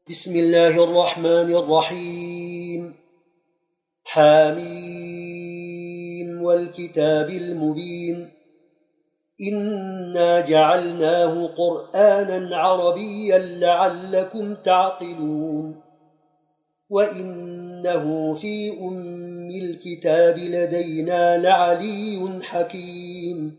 بسم الله الرحمن الرحيم. حاميم والكتاب المبين. إنا جعلناه قرآنا عربيا لعلكم تعقلون. وإنه في أم الكتاب لدينا لعلي حكيم.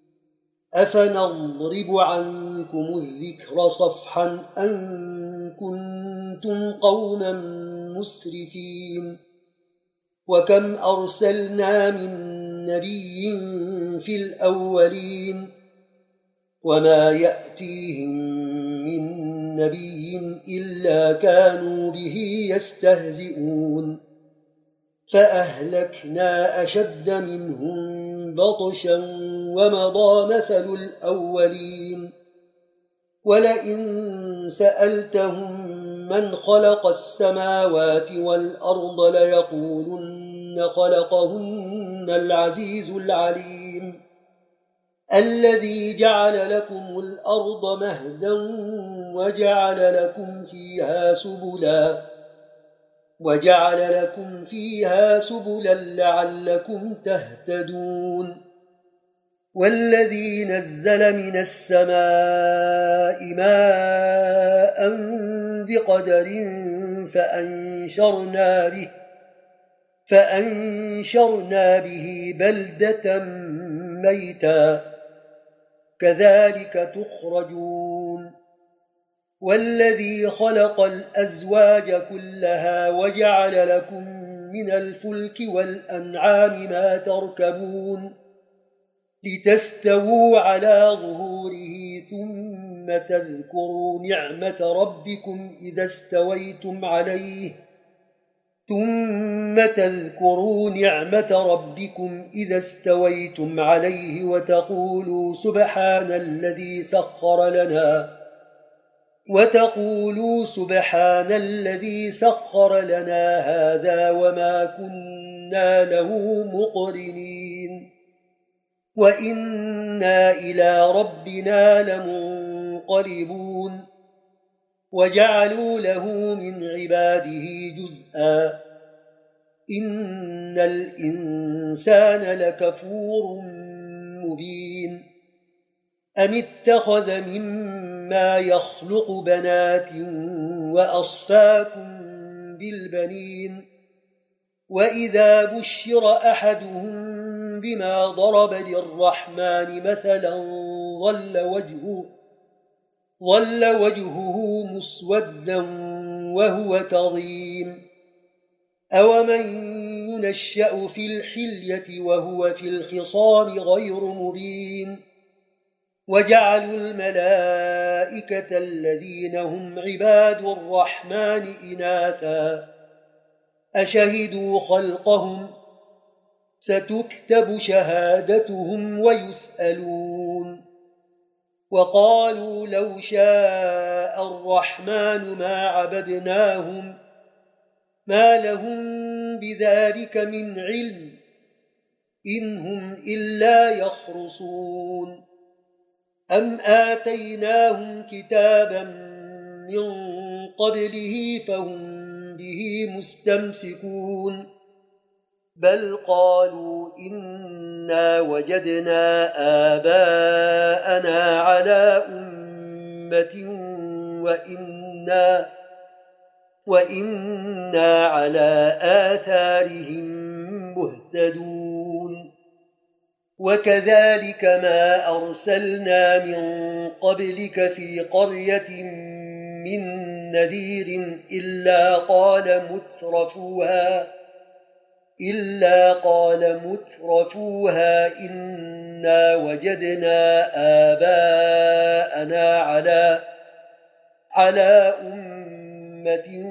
أفنضرب عنكم الذكر صفحا أن كنتم قوما مسرفين. وكم أرسلنا من نبي في الأولين وما يأتيهم من نبي إلا كانوا به يستهزئون. فأهلكنا أشد منهم بطشا ومضى مثل الأولين. ولئن سألتهم من خلق السماوات والأرض ليقولن خلقهن العزيز العليم. الذي جعل لكم الأرض مهدا وجعل لكم فيها سبلا لعلكم تهتدون. والذي نزل من السماء ماء بقدر فأنشرنا به بلدة ميتا كذلك تخرجون. والذي خلق الأزواج كلها وجعل لكم من الفلك والأنعام ما تركبون لتستووا على ظهوره ثم تذكروا نعمة ربكم إذا استويتم عليه وتقولوا سبحان الذي سخر لنا هذا وما كنا له مقرنين وإنا إلى ربنا لمنقلبون. وجعلوا له من عباده جزءا إن الإنسان لكفور مبين. أم اتخذ مما يخلق بنات وأصفاكم بالبنين وإذا بشر أحدهم بما ضرب للرحمن مثلا ظل وجهه مسودا وهو كظيم. أومن ينشأ في الحلية وهو في الخصام غير مبين. وجعلوا الملائكة الذين هم عباد الرحمن إناثا أشهدوا خلقهم ستكتب شهادتهم ويسألون. وقالوا لو شاء الرحمن ما عبدناهم ما لهم بذلك من علم إن هم إلا يخرصون. أم آتيناهم كتابا من قبله فهم به مستمسكون بل قالوا إنا وجدنا آباءنا على أمة وإنا على آثارهم مهتدون. وكذلك ما أرسلنا من قبلك في قرية من نذير إلا قال مترفوها إنا وجدنا آباءنا على أمة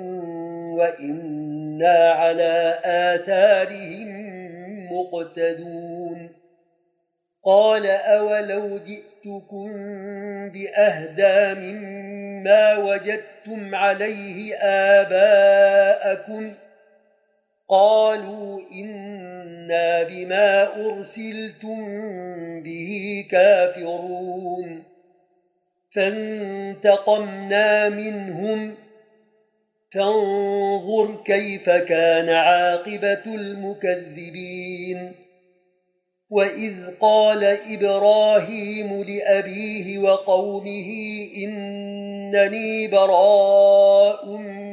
وإنا على آثارهم مقتدون. قال أولو جئتكم بأهدى مما وجدتم عليه آباءكم قالوا إنا بما أرسلتم به كافرون. فانتقمنا منهم فانظر كيف كان عاقبة المكذبين. وإذ قال إبراهيم لأبيه وقومه إنني براء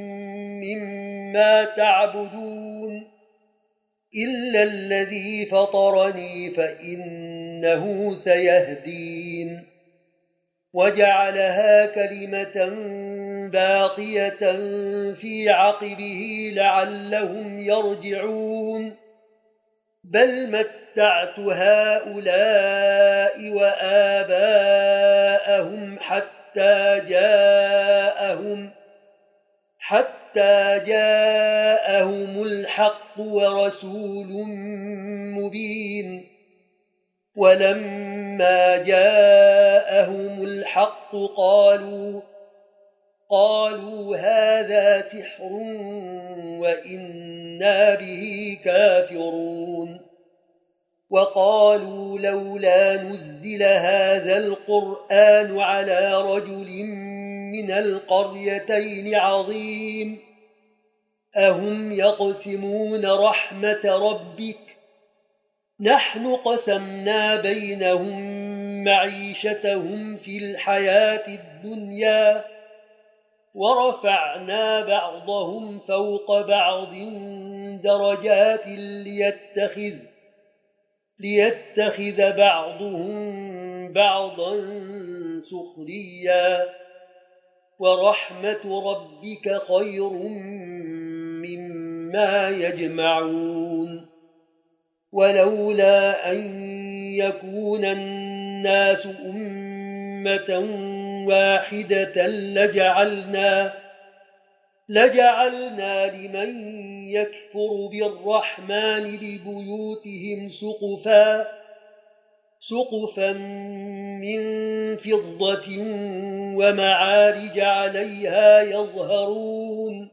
مما تعبدون إلا الذي فطرني فإنه سيهدين. وجعلها كلمة باقية في عقبه لعلهم يرجعون بل متعت هؤلاء وآباءهم حتى جاءهم الحق ورسول مبين. ولما جاءهم الحق قالوا هذا سحر وإنا به كافرون. وقالوا لولا نزل هذا القرآن على رجل من القريتين عظيم أهم يقسمون رحمة ربك نحن قسمنا بينهم معيشتهم في الحياة الدنيا ورفعنا بعضهم فوق بعض درجات ليتخذ بعضهم بعضا سخريا ورحمة ربك خير مما يجمعون. ولولا أن يكون الناس أمة واحدة لجعلنا لمن يكفر بالرحمن لبيوتهم سقفا من فضة ومعارج عليها يظهرون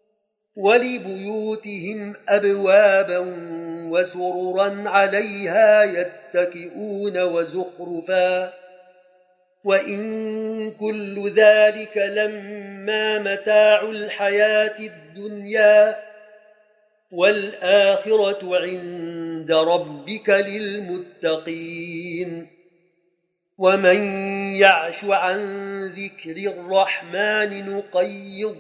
ولبيوتهم أبوابا وسررا عليها يتكئون وزخرفا وإن كل ذلك لما متاع الحياة الدنيا والآخرة عند ربك للمتقين. ومن يعش عن ذكر الرحمن نقيض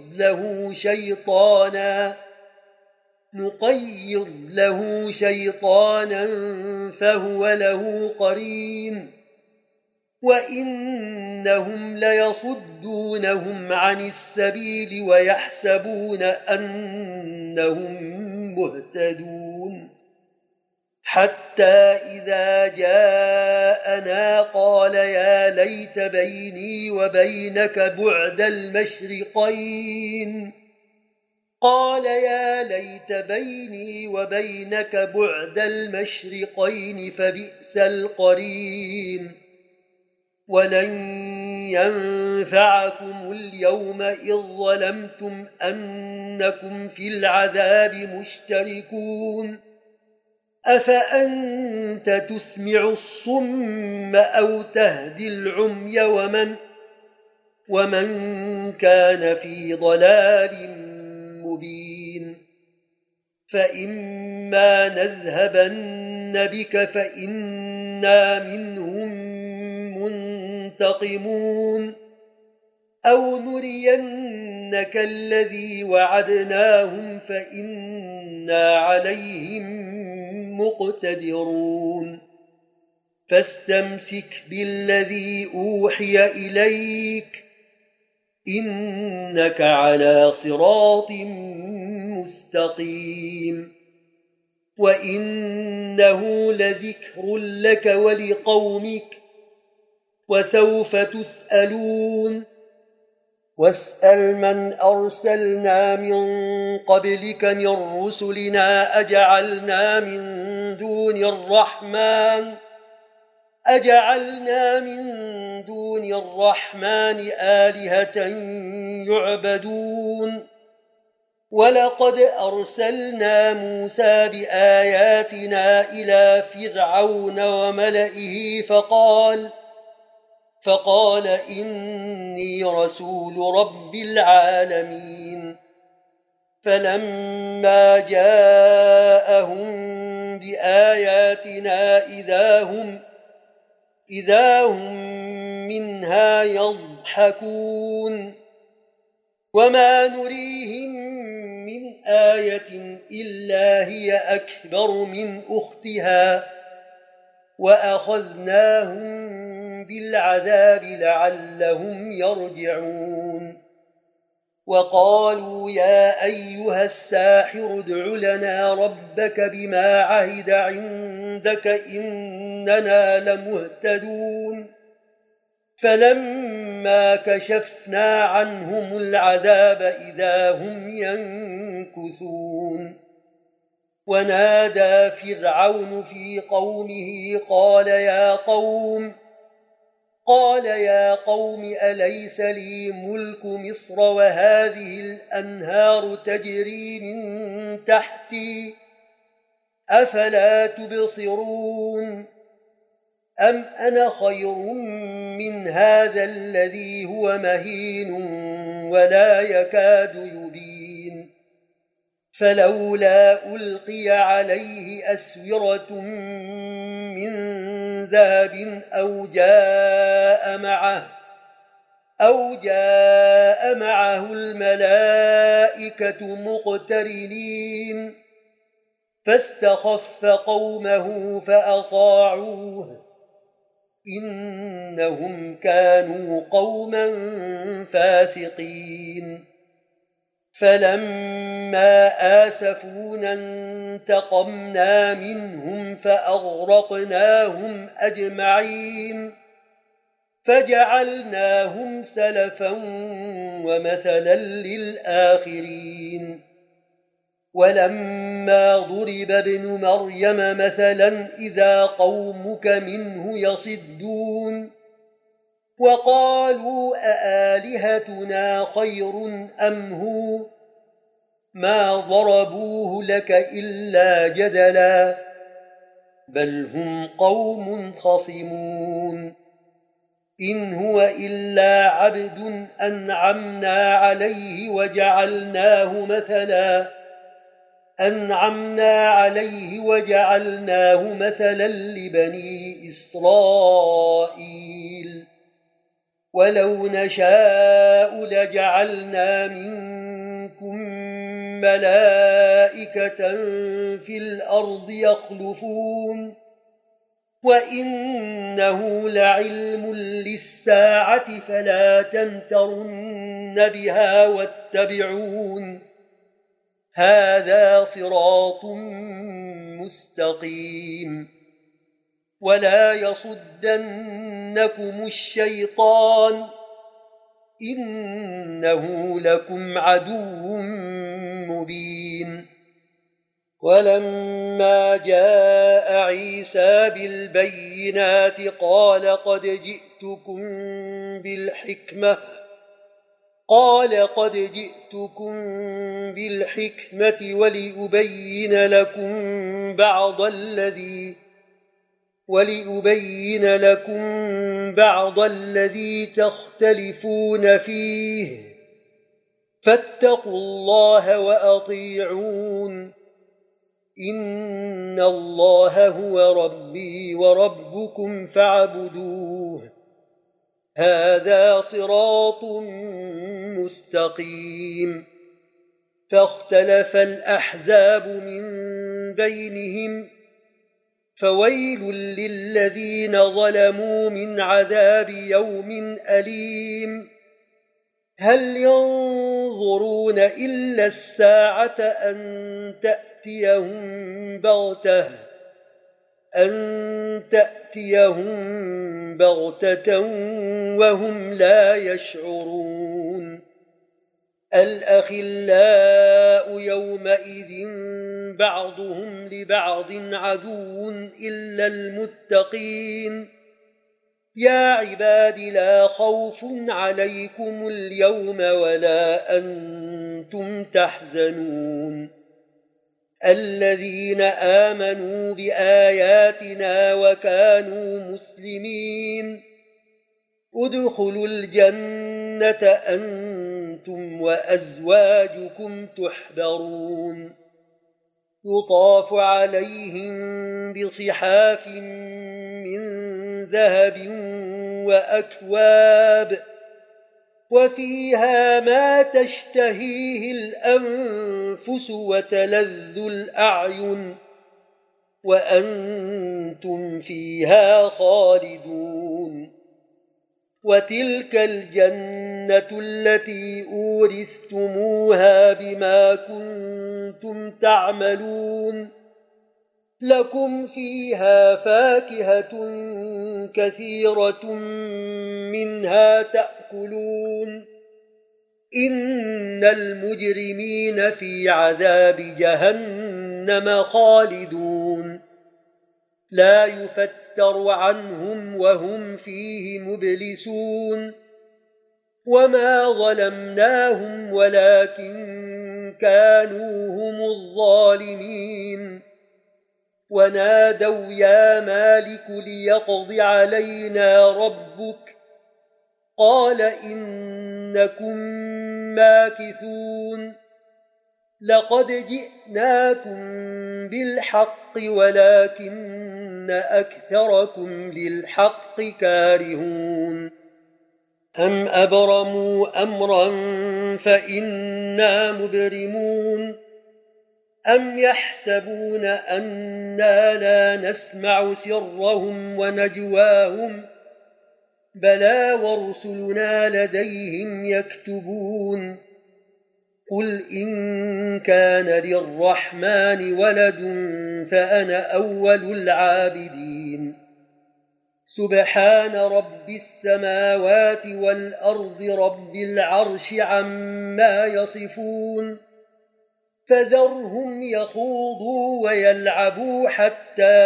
له شيطانا فهو له قرين وإنهم ليصدونهم عن السبيل ويحسبون أنهم مهتدون حتى إذا جاءنا قال يا ليت بيني وبينك بعد المشرقين فبئس القرين. ولن ينفعكم اليوم إذ ظلمتم أنكم في العذاب مشتركون أفأنت تسمع الصم أو تهدي العمي ومن كان في ضلال مبين. فإما نذهبن بك فإنا منهم منتقمون أو نرينك الذي وعدناهم فإنا عليهم مقتدرون. فاستمسك بالذي أوحي إليك إنك على صراط مستقيم. وإنه لذكر لك ولقومك وسوف تسألون. واسأل من أرسلنا من قبلك من رسلنا أجعلنا من دون الرحمن آلهة يعبدون. ولقد أرسلنا موسى بآياتنا إلى فرعون وملئه فقال إني رسول رب العالمين فلما جاءهم بآياتنا إذا هم منها يضحكون وما نريهم من آية إلا هي أكبر من أختها وأخذناهم بالعذاب لعلهم يرجعون وقالوا يا أيها الساحر ادع لنا ربك بما عهد عندك إننا لمهتدون فلما كشفنا عنهم العذاب إذا هم ينكثون ونادى فرعون في قومه قال يا قوم أليس لي ملك مصر وهذه الأنهار تجري من تحتي أفلا تبصرون أم أنا خير من هذا الذي هو مهين ولا يكاد يبين فلولا ألقي عليه أسورة من ذهب أو جاء معه الملائكة مقترنين فاستخف قومه فأطاعوه إنهم كانوا قوما فاسقين فلما آسفونا انتقمنا منهم فأغرقناهم أجمعين فجعلناهم سلفا ومثلا للآخرين ولما ضرب ابن مريم مثلا إذا قومك منه يصدون وقالوا أآلهتنا خير أم هو ما ضربوه لك إلا جدلا بل هم قوم خصمون إن هو إلا عبد أنعمنا عليه وجعلناه مثلا لبني إسرائيل ولو نشاء لجعلنا منكم ملائكة في الأرض يخلفون وإنه لعلم للساعة فلا تمترن بها واتبعون هذا صراط مستقيم ولا يصدنكم الشيطان إنه لكم عدو مبين ولما جاء عيسى بالبينات قال قد جئتكم بالحكمة ولأبين لكم بعض الذي تختلفون فيه فاتقوا الله وأطيعون إن الله هو ربي وربكم فاعبدوه هذا صراط مستقيم فاختلف الأحزاب من بينهم فويل للذين ظلموا من عذاب يوم أليم هل ينظرون إلا الساعة أن تأتيهم بغتة وهم لا يشعرون الأخلاء يومئذ بعضهم لبعض عدو إلا المتقين يا عباد لا خوف عليكم اليوم ولا أنتم تحزنون الذين آمنوا بآياتنا وكانوا مسلمين ادخلوا الجنة أنتم وأزواجكم تحبرون يطاف عليهم بصحاف من ذهب وأكواب وفيها ما تشتهيه الأنفس وتلذ الأعين وأنتم فيها خالدون وتلك الجنة التي أورثتموها بما كنتم تعملون لكم فيها فاكهة كثيرة منها تأكلون إن المجرمين في عذاب جهنم خالدون لا يفتر عنهم وهم فيه مبلسون وما ظلمناهم ولكن كانوا هم الظالمين ونادوا يا مالك ليقض علينا ربك قال إنكم ماكثون لقد جئناكم بالحق ولكن أكثركم للحق كارهون أم أبرموا أمرا فإنا مبرمون أم يحسبون أنا لا نسمع سرهم ونجواهم بلى ورسلنا لديهم يكتبون قل إن كان للرحمن ولد فأنا أول العابدين سبحان رب السماوات والأرض رب العرش عما يصفون فذرهم يخوضوا ويلعبوا حتى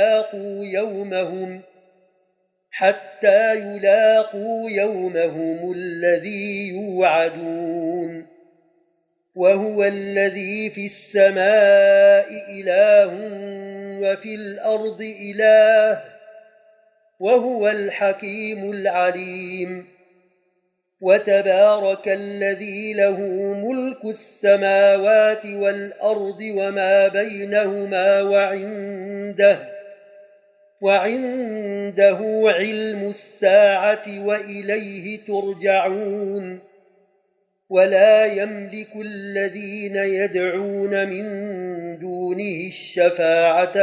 يلاقوا يومهم الذي يوعدون وهو الذي في السماء إله وفي الأرض إله وهو الحكيم العليم وتبارك الذي له ملك السماوات والأرض وما بينهما وعنده علم الساعة وإليه ترجعون ولا يملك الذين يدعون من دونه الشفاعة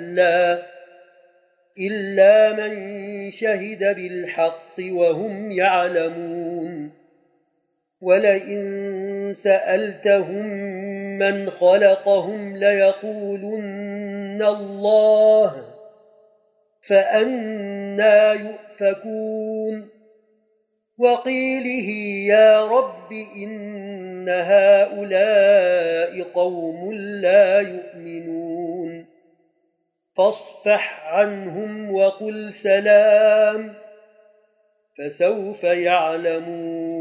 إلا من شهد بالحق وهم يعلمون ولئن سألتهم من خلقهم ليقولن الله فأنى يؤفكون وقيله يا رب إن هؤلاء قوم لا يؤمنون فاصفح عنهم وقل سلام فسوف يعلمون